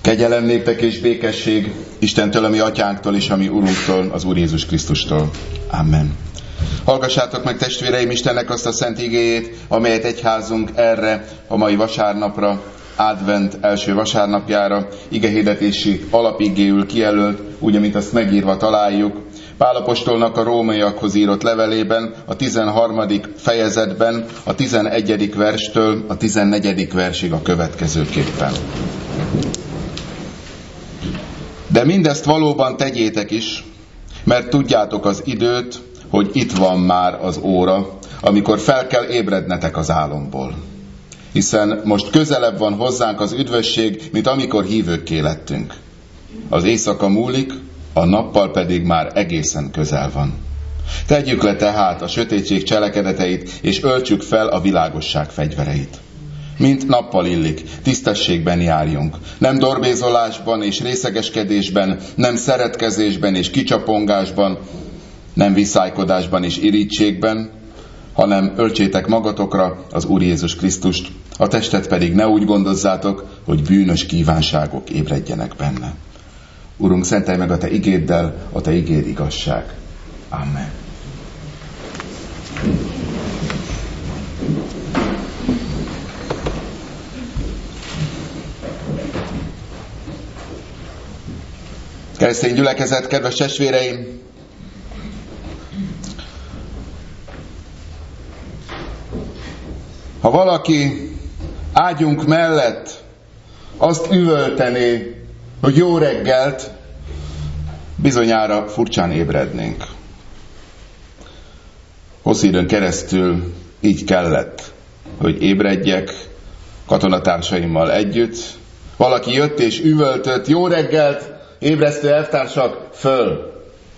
Kegyelem néktek és békesség Istentől, a mi atyánktól és a mi Urunktól, az Úr Jézus Krisztustól. Amen. Hallgassátok meg, testvéreim, Istennek azt a szent igéjét, amelyet egyházunk erre a mai vasárnapra, advent első vasárnapjára, igehirdetési alapigéül kijelölt, úgy, amint azt megírva találjuk. Pál apostolnak a rómaiakhoz írott levelében, a 13. fejezetben, a 11. verstől a 14. versig a következőképpen. De mindezt valóban tegyétek is, mert tudjátok az időt, hogy itt van már az óra, amikor fel kell ébrednetek az álomból. Hiszen most közelebb van hozzánk az üdvösség, mint amikor hívőkké lettünk. Az éjszaka múlik, a nappal pedig már egészen közel van. Tegyük le tehát a sötétség cselekedeteit, és öltsük fel a világosság fegyvereit. Mint nappal illik, tisztességben járjunk. Nem dorbézolásban és részegeskedésben, nem szeretkezésben és kicsapongásban, nem viszálykodásban és irítségben, hanem öltsétek magatokra az Úr Jézus Krisztust, a testet pedig ne úgy gondozzátok, hogy bűnös kívánságok ébredjenek benne. Urunk, szentelj meg a Te igéddel, a Te igéd igazság. Amen. Keresztény gyülekezet, kedves testvéreim! Ha valaki ágyunk mellett azt üvöltené, hogy jó reggelt, bizonyára furcsán ébrednénk. Hosszú időn keresztül így kellett, hogy ébredjek katonatársaimmal együtt. Valaki jött és üvöltött, jó reggelt, ébresztő elvtársak, föl!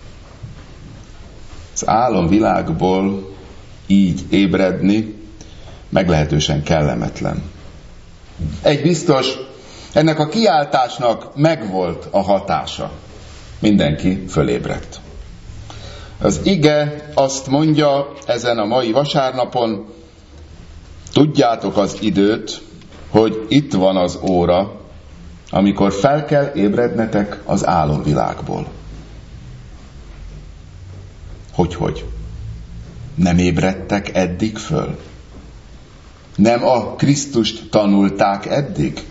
Az álomvilágból így ébredni meglehetősen kellemetlen. Egy biztos, ennek a kiáltásnak megvolt a hatása. Mindenki fölébredt. Az ige azt mondja ezen a mai vasárnapon, tudjátok az időt, hogy itt van az óra, amikor fel kell ébrednetek az álomvilágból. Hogy? Nem ébredtek eddig föl? Nem a Krisztust tanulták eddig?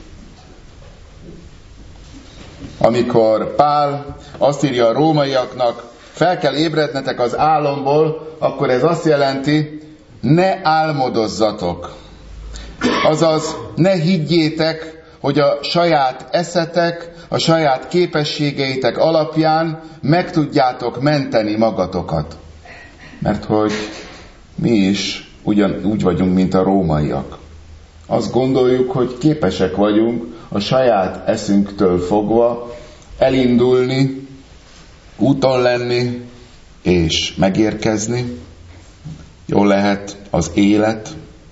Amikor Pál azt írja a rómaiaknak, fel kell ébrednetek az álomból, akkor ez azt jelenti, ne álmodozzatok. Azaz, ne higgyétek, hogy a saját eszetek, a saját képességeitek alapján meg tudjátok menteni magatokat. Mert hogy mi is ugyanúgy vagyunk, mint a rómaiak. Azt gondoljuk, hogy képesek vagyunk a saját eszünktől fogva elindulni, úton lenni és megérkezni. Jól lehet az élet,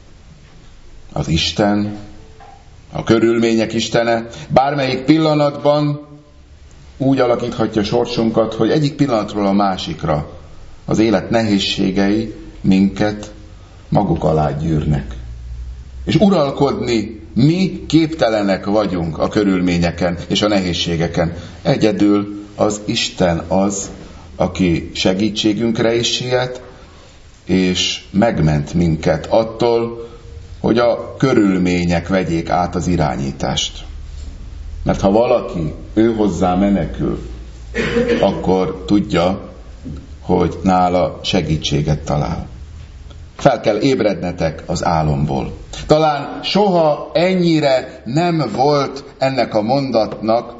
az Isten, a körülmények istene bármelyik pillanatban úgy alakíthatja sorsunkat, hogy egyik pillanatról a másikra az élet nehézségei minket maguk alá gyűrnek. És uralkodni mi képtelenek vagyunk a körülményeken és a nehézségeken. Egyedül az Isten az, aki segítségünkre is siet, és megment minket attól, hogy a körülmények vegyék át az irányítást. Mert ha valaki ő hozzá menekül, akkor tudja, hogy nála segítséget talál. Fel kell ébrednetek az álomból. Talán soha ennyire nem volt ennek a mondatnak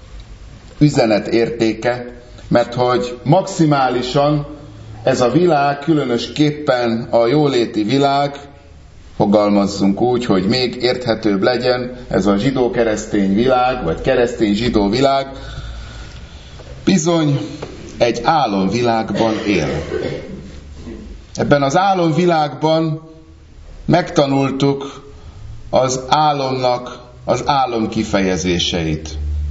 üzenetértéke, mert hogy maximálisan ez a világ, különösképpen a jóléti világ, fogalmazzunk úgy, hogy még érthetőbb legyen ez a zsidó-keresztény világ, vagy keresztény-zsidó világ, bizony egy álomvilágban él. Ebben az álomvilágban megtanultuk az álomnak az álom kifejezéseit.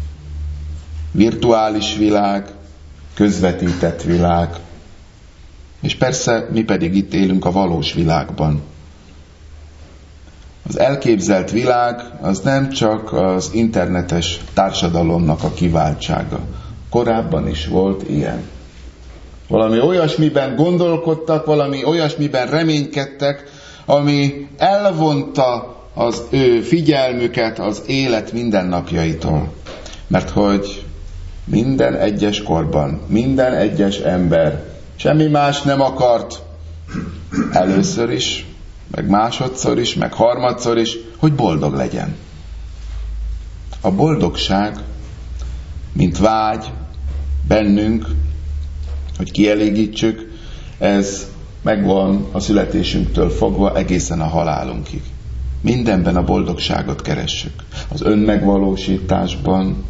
Virtuális világ, közvetített világ, és persze mi pedig itt élünk a valós világban. Az elképzelt világ az nem csak az internetes társadalomnak a kiváltsága. Korábban is volt ilyen. Valami olyasmiben gondolkodtak, valami olyasmiben reménykedtek, ami elvonta az ő figyelmüket az élet mindennapjaitól. Mert hogy minden egyes korban, minden egyes ember semmi más nem akart először is, meg másodszor is, meg harmadszor is, hogy boldog legyen. A boldogság, mint vágy bennünk, hogy kielégítsük, ez megvan a születésünktől fogva egészen a halálunkig. Mindenben a boldogságot keressük. Az önmegvalósításban,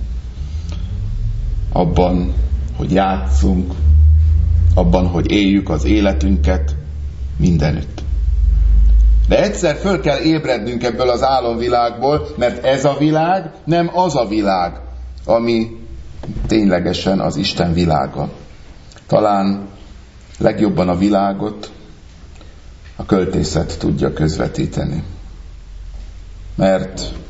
abban, hogy játszunk, abban, hogy éljük az életünket, mindenütt. De egyszer föl kell ébrednünk ebből az álomvilágból, mert ez a világ nem az a világ, ami ténylegesen az Isten világa. Talán legjobban a világot a költészet tudja közvetíteni. Mert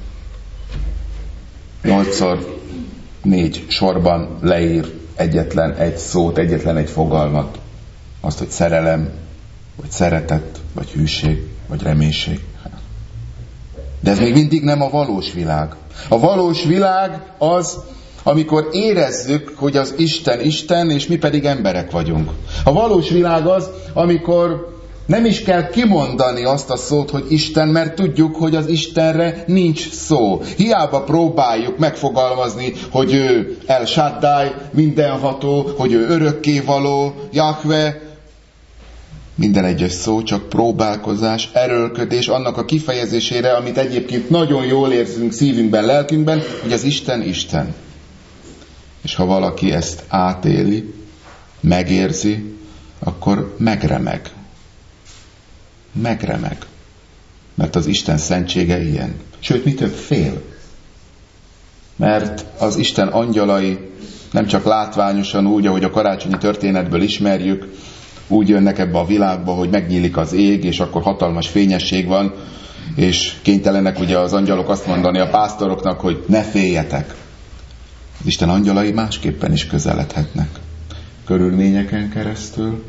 8x4 sorban leír egyetlen egy szót, egyetlen egy fogalmat. Azt, hogy szerelem, vagy szeretet, vagy hűség, vagy reménység. De ez még mindig nem a valós világ. A valós világ az, amikor érezzük, hogy az Isten Isten, és mi pedig emberek vagyunk. A valós világ az, amikor nem is kell kimondani azt a szót, hogy Isten, mert tudjuk, hogy az Istenre nincs szó. Hiába próbáljuk megfogalmazni, hogy ő El Shaddai, mindenható, hogy ő örökkévaló, Jahve. Minden egyes szó csak próbálkozás, erőlködés annak a kifejezésére, amit egyébként nagyon jól érzünk szívünkben, lelkünkben, hogy az Isten Isten. És ha valaki ezt átéli, megérzi, akkor megremeg. Megremeg. Mert az Isten szentsége ilyen. Sőt, mi több, fél. Mert az Isten angyalai nem csak látványosan úgy, ahogy a karácsonyi történetből ismerjük, úgy jönnek ebbe a világba, hogy megnyílik az ég, és akkor hatalmas fényesség van, és kénytelenek ugye az angyalok azt mondani a pásztoroknak, hogy ne féljetek. Az Isten angyalai másképpen is közeledhetnek. Körülményeken keresztül,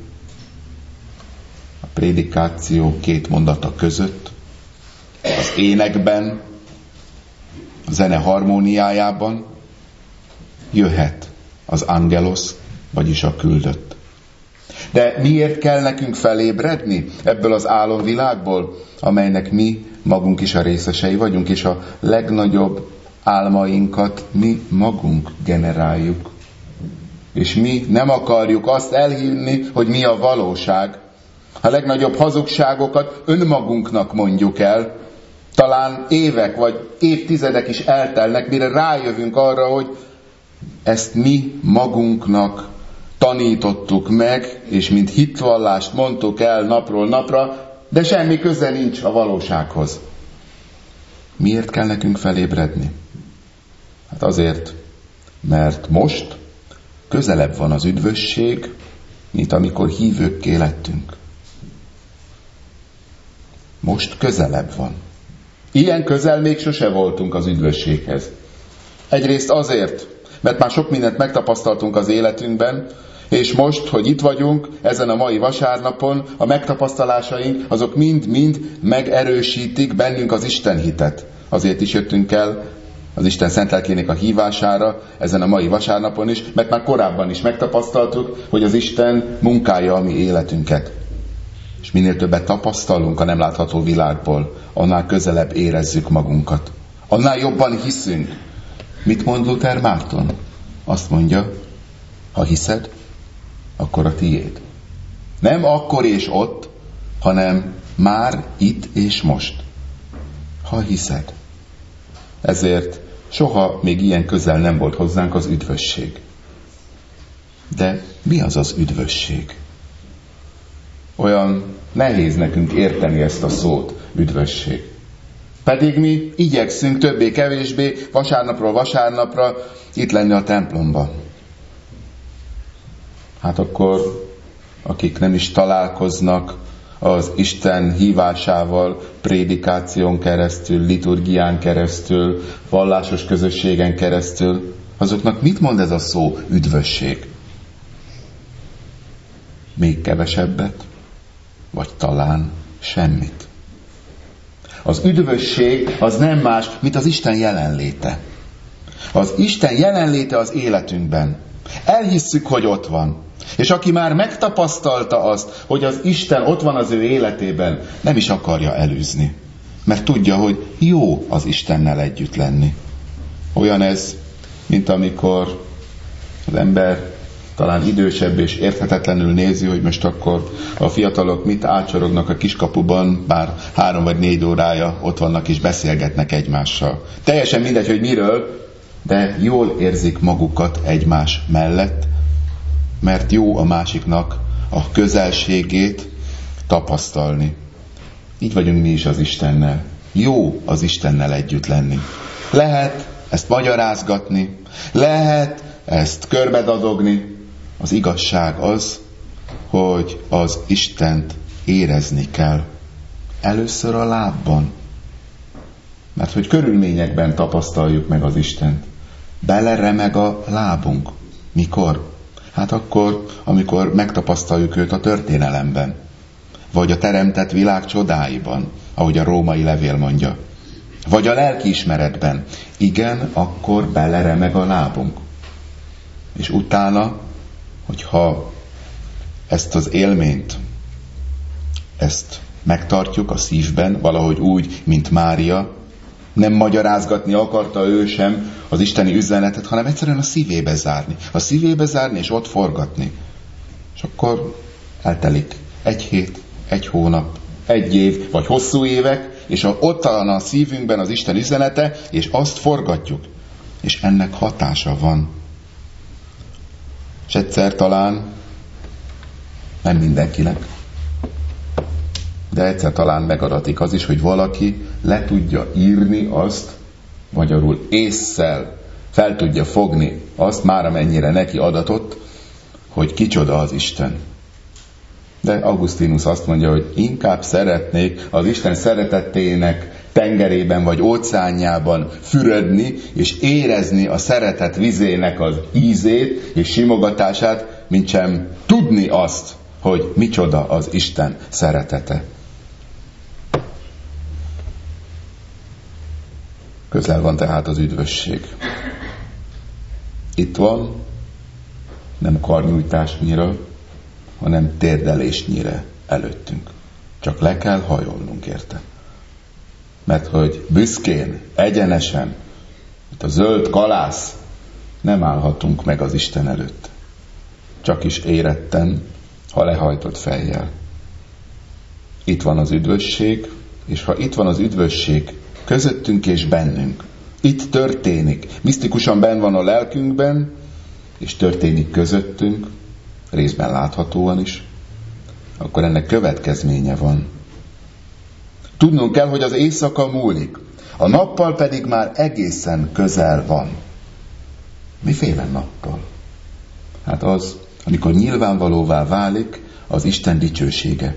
a prédikáció 2 mondata között, az énekben, a zene harmóniájában jöhet az angelos, vagyis a küldött. De miért kell nekünk felébredni ebből az álomvilágból, amelynek mi magunk is a részesei vagyunk, és a legnagyobb álmainkat mi magunk generáljuk. És mi nem akarjuk azt elhinni, hogy mi a valóság. A legnagyobb hazugságokat önmagunknak mondjuk el. Talán évek vagy évtizedek is eltelnek, mire rájövünk arra, hogy ezt mi magunknak tanítottuk meg, és mint hitvallást mondtuk el napról napra, de semmi köze nincs a valósághoz. Miért kell nekünk felébredni? Hát azért, mert most közelebb van az üdvösség, mint amikor hívőkké lettünk. Most közelebb van. Ilyen közel még sose voltunk az üdvösséghez. Egyrészt azért, mert már sok mindent megtapasztaltunk az életünkben, és most, hogy itt vagyunk, ezen a mai vasárnapon, a megtapasztalásaink, azok mind-mind megerősítik bennünk az Isten hitet. Azért is jöttünk el az Isten szent lelkének a hívására, ezen a mai vasárnapon is, mert már korábban is megtapasztaltuk, hogy az Isten munkálja a mi életünket. És minél többet tapasztalunk a nem látható világból, annál közelebb érezzük magunkat. Annál jobban hiszünk. Mit mond Luther Márton? Azt mondja, ha hiszed, akkor a tiéd. Nem akkor és ott, hanem már itt és most. Ha hiszed. Ezért soha még ilyen közel nem volt hozzánk az üdvösség. De mi az az üdvösség? Olyan nehéz nekünk érteni ezt a szót, üdvösség. Pedig mi igyekszünk többé-kevésbé vasárnapról vasárnapra itt lenni a templomban. Hát akkor, akik nem is találkoznak az Isten hívásával, prédikáción keresztül, liturgián keresztül, vallásos közösségen keresztül, azoknak mit mond ez a szó, üdvösség? Még kevesebbet? Vagy talán semmit? Az üdvösség az nem más, mint az Isten jelenléte. Az Isten jelenléte az életünkben. Elhisszük, hogy ott van. És aki már megtapasztalta azt, hogy az Isten ott van az ő életében, nem is akarja elűzni. Mert tudja, hogy jó az Istennel együtt lenni. Olyan ez, mint amikor az ember talán idősebb és érthetetlenül nézi, hogy most akkor a fiatalok mit ácsorognak a kiskapuban, bár 3 vagy 4 órája ott vannak és beszélgetnek egymással. Teljesen mindegy, hogy miről, de jól érzik magukat egymás mellett, mert jó a másiknak a közelségét tapasztalni. Így vagyunk mi is az Istennel. Jó az Istennel együtt lenni. Lehet ezt magyarázgatni, lehet ezt körbedadogni. Az igazság az, hogy az Istent érezni kell. Először a lábban. Mert hogy körülményekben tapasztaljuk meg az Istent. Beleremeg a lábunk. Mikor? Hát akkor, amikor megtapasztaljuk őt a történelemben. Vagy a teremtett világ csodáiban, ahogy a római levél mondja. Vagy a lelkiismeretben. Igen, akkor beleremeg a lábunk. És utána, hogyha ezt az élményt, ezt megtartjuk a szívben, valahogy úgy, mint Mária, nem magyarázgatni akarta ő sem az isteni üzenetet, hanem egyszerűen a szívébe zárni. A szívébe zárni és ott forgatni. És akkor eltelik 1 hét, 1 hónap, 1 év, vagy hosszú évek, és ott talán a szívünkben az Isten üzenete, és azt forgatjuk. És ennek hatása van. És egyszer talán, nem mindenkinek, de egyszer talán megadatik az is, hogy valaki le tudja írni azt, magyarul ésszel fel tudja fogni azt, már amennyire neki adatott, hogy kicsoda az Isten. De Augustinus azt mondja, hogy inkább szeretnék az Isten szeretetének tengerében vagy óceánjában fürödni, és érezni a szeretet vizének az ízét és simogatását, mintsem tudni azt, hogy micsoda az Isten szeretete. Közel van tehát az üdvösség. Itt van, nem karnyújtásnyira, hanem térdelésnyire előttünk. Csak le kell hajolnunk érte. Mert hogy büszkén, egyenesen, mint a zöld kalász, nem állhatunk meg az Isten előtt. Csak is éretten, ha lehajtott fejjel. Itt van az üdvösség, és ha itt van az üdvösség közöttünk és bennünk, itt történik, misztikusan benn van a lelkünkben, és történik közöttünk, részben láthatóan is, akkor ennek következménye van. Tudnunk kell, hogy az éjszaka múlik, a nappal pedig már egészen közel van. Miféle nappal? Hát az, amikor nyilvánvalóvá válik az Isten dicsősége.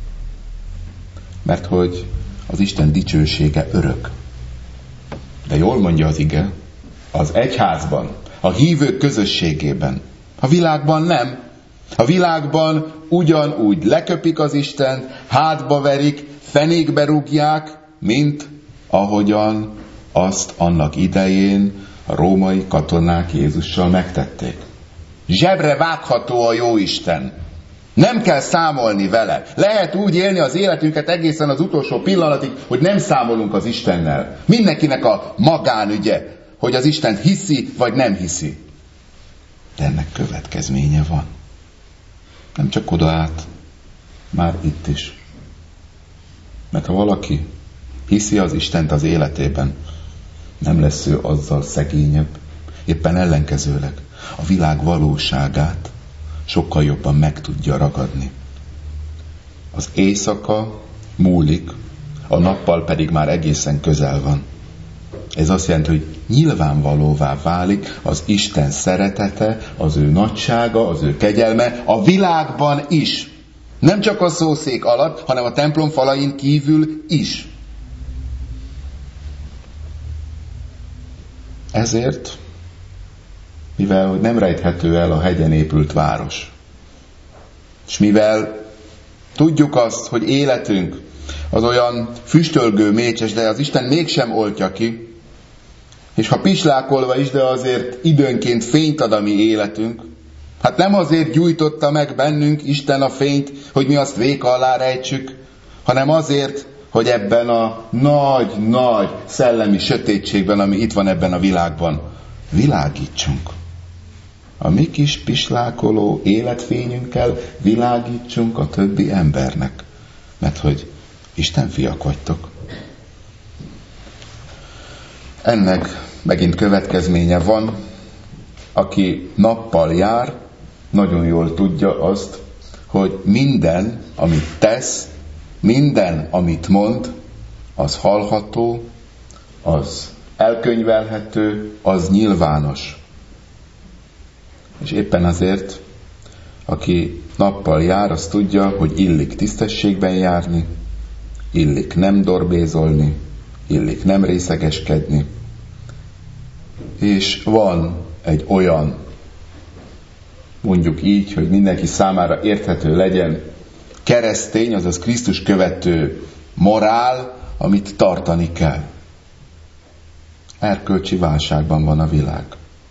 Mert hogy az Isten dicsősége örök. De jól mondja az ige, az egyházban, a hívők közösségében. A világban nem. A világban ugyanúgy leköpik az Istent, hátba verik, fenékbe rúgják, mint ahogyan azt annak idején a római katonák Jézussal megtették. Zsebre vágható a jóisten. Nem kell számolni vele. Lehet úgy élni az életünket egészen az utolsó pillanatig, hogy nem számolunk az Istennel. Mindenkinek a magánügye, hogy az Istent hiszi, vagy nem hiszi. De ennek következménye van. Nem csak oda át, már itt is. Mert ha valaki hiszi az Istent az életében, nem lesz ő azzal szegényebb. Éppen ellenkezőleg a világ valóságát sokkal jobban meg tudja ragadni. Az éjszaka múlik, a nappal pedig már egészen közel van. Ez azt jelenti, hogy nyilvánvalóvá válik az Isten szeretete, az ő nagysága, az ő kegyelme a világban is. Nem csak a szószék alatt, hanem a templom falain kívül is. Ezért, mivel hogy nem rejthető el a hegyen épült város, és mivel tudjuk azt, hogy életünk az olyan füstölgő, mécses, de az Isten mégsem oltja ki, és ha pislákolva is, de azért időnként fényt ad a mi életünk, hát nem azért gyújtotta meg bennünk Isten a fényt, hogy mi azt véka alá rejtsük, hanem azért, hogy ebben a nagy szellemi sötétségben, ami itt van ebben a világban, világítsunk. A mi kis pislákoló életfényünkkel világítsunk a többi embernek. Mert hogy Isten fiak vagytok. Ennek megint következménye van, aki nappal jár, nagyon jól tudja azt, hogy minden, amit tesz, minden, amit mond, az hallható, az elkönyvelhető, az nyilvános. És éppen azért, aki nappal jár, az tudja, hogy illik tisztességben járni, illik nem dorbézolni, illik nem részegeskedni. És van egy olyan, mondjuk így, hogy mindenki számára érthető legyen, keresztény, azaz Krisztus követő morál, amit tartani kell. Erkölcsi válságban van a világ.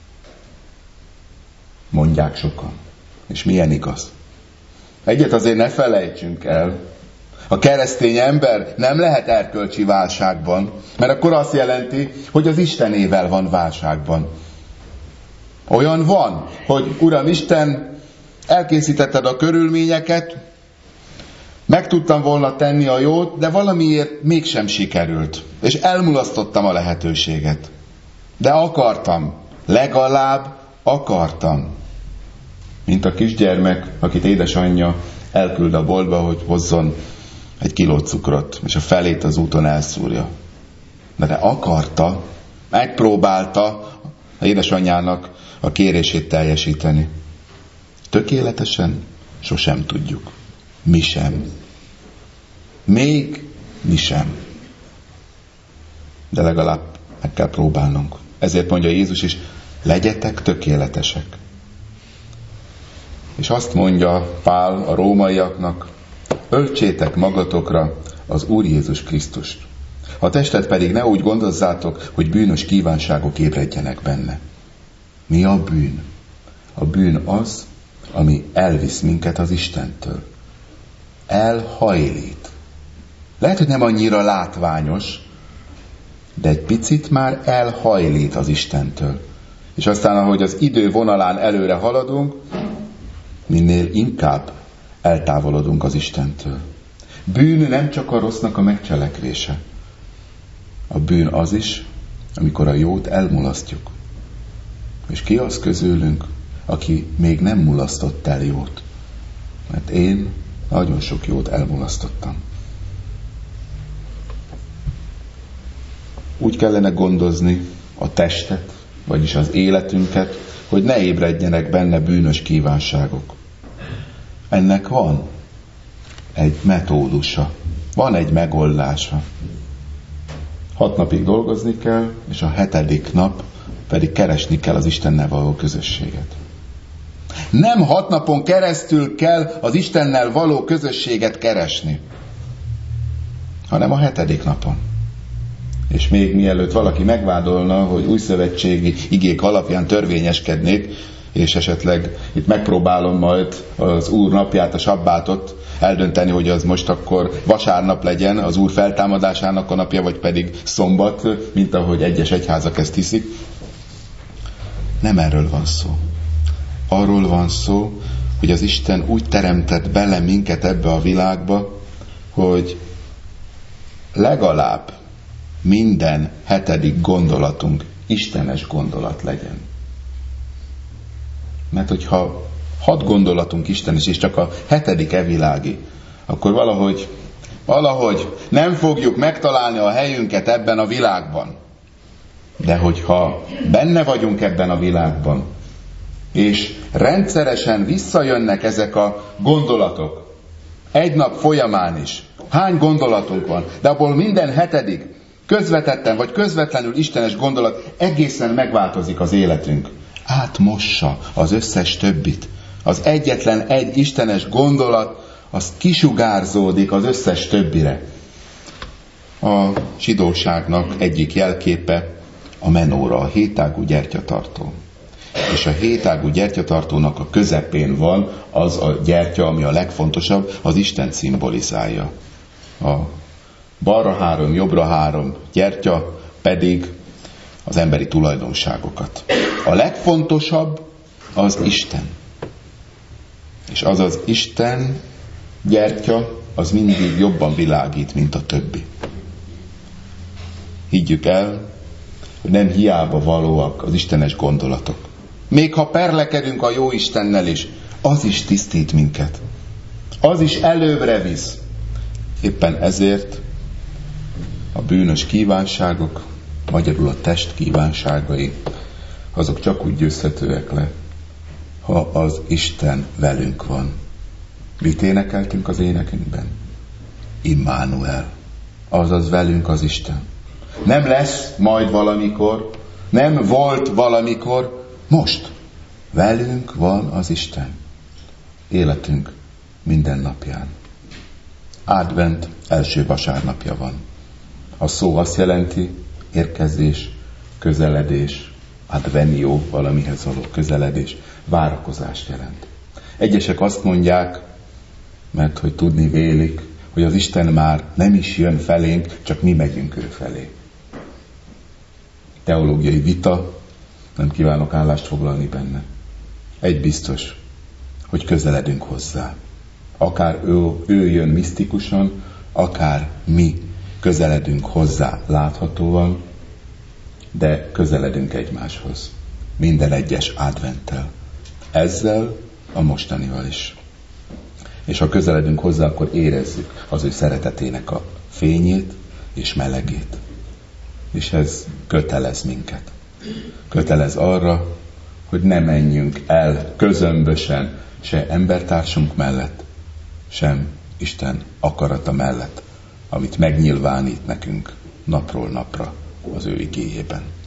Mondják sokan. És milyen igaz. Egyet azért ne felejtsünk el. A keresztény ember nem lehet erkölcsi válságban, mert akkor azt jelenti, hogy az Istenével van válságban. Olyan van, hogy Uram Isten, elkészítetted a körülményeket, meg tudtam volna tenni a jót, de valamiért mégsem sikerült. És elmulasztottam a lehetőséget. De akartam. Legalább akartam. Mint a kisgyermek, akit édesanyja elküld a boltba, hogy hozzon egy kiló cukrot, és a felét az úton elszúrja. De akarta, megpróbálta az édesanyjának a kérését teljesíteni. Tökéletesen sosem tudjuk. Mi sem. Még mi sem. De legalább meg kell próbálnunk. Ezért mondja Jézus is, legyetek tökéletesek. És azt mondja Pál a rómaiaknak, öltsétek magatokra az Úr Jézus Krisztust. A testet pedig ne úgy gondozzátok, hogy bűnös kívánságok ébredjenek benne. Mi a bűn? A bűn az, ami elvisz minket az Istentől. Elhajlít. Lehet, hogy nem annyira látványos, de egy picit már elhajlít az Istentől. És aztán, ahogy az idő vonalán előre haladunk, minél inkább eltávolodunk az Istentől. Bűn nem csak a rossznak a megcselekvése. A bűn az is, amikor a jót elmulasztjuk. És ki az közülünk, aki még nem mulasztott el jót? Mert én nagyon sok jót elmulasztottam. Úgy kellene gondozni a testet, vagyis az életünket, hogy ne ébredjenek benne bűnös kívánságok. Ennek van egy metódusa, van egy megoldása. 6 napig dolgozni kell, és a 7. nap pedig keresni kell az Istennel való közösséget. Nem 6 napon keresztül kell az Istennel való közösséget keresni, hanem a 7. napon. És még mielőtt valaki megvádolna, hogy újszövetségi igék alapján törvényeskednék, és esetleg itt megpróbálom majd az Úr napját, a sabbátot eldönteni, hogy az most akkor vasárnap legyen, az Úr feltámadásának a napja, vagy pedig szombat, mint ahogy egyes egyházak ezt hiszik. Nem erről van szó. Arról van szó, hogy az Isten úgy teremtett bele minket ebbe a világba, hogy legalább minden 7. gondolatunk istenes gondolat legyen. Mert hogyha 6 gondolatunk istenes, és csak a 7. evilági, akkor valahogy nem fogjuk megtalálni a helyünket ebben a világban. De hogyha benne vagyunk ebben a világban, és rendszeresen visszajönnek ezek a gondolatok, Egy nap folyamán is. Hány gondolatunk van, de abból minden hetedik közvetetten vagy közvetlenül istenes gondolat, egészen megváltozik az életünk. Átmossa az összes többit. Az egyetlen egy istenes gondolat, az kisugárzódik az összes többire. A zsidóságnak egyik jelképe a menóra, a hétágú gyertyatartó. És a hétágú gyertyatartónak a közepén van az a gyertya, ami a legfontosabb, az Isten szimbolizálja. A balra 3, jobbra 3 gyertya pedig az emberi tulajdonságokat. A legfontosabb az Isten. És az az Isten gyertya, az mindig jobban világít, mint a többi. Higgyük el, hogy nem hiába valóak az istenes gondolatok. Még ha perlekedünk a jó Istennel is, az is tisztít minket. Az is előbbre visz. Éppen ezért a bűnös kívánságok, magyarul a test kívánságai, azok csak úgy győzhetőek le, ha az Isten velünk van. Mit énekeltünk az énekünkben? Immanuel. Azaz velünk az Isten. Nem lesz majd valamikor, nem volt valamikor, most. Velünk van az Isten. Életünk minden napján. Advent első vasárnapja van. A szó azt jelenti, érkezés, közeledés, advenio, valamihez való közeledés, várakozást jelent. Egyesek azt mondják, mert hogy tudni vélik, hogy az Isten már nem is jön felénk, csak mi megyünk ő felé. Teológiai vita, nem kívánok állást foglalni benne. Egy biztos, hogy közeledünk hozzá. Akár ő jön misztikusan, akár mi közeledünk hozzá láthatóan, de közeledünk egymáshoz. Minden egyes adventtel. Ezzel a mostanival is. És ha közeledünk hozzá, akkor érezzük az ő szeretetének a fényét és melegét. És ez kötelez minket. Kötelez arra, hogy ne menjünk el közömbösen se embertársunk mellett, sem Isten akarata mellett, amit megnyilvánít nekünk napról napra az ő igéjében.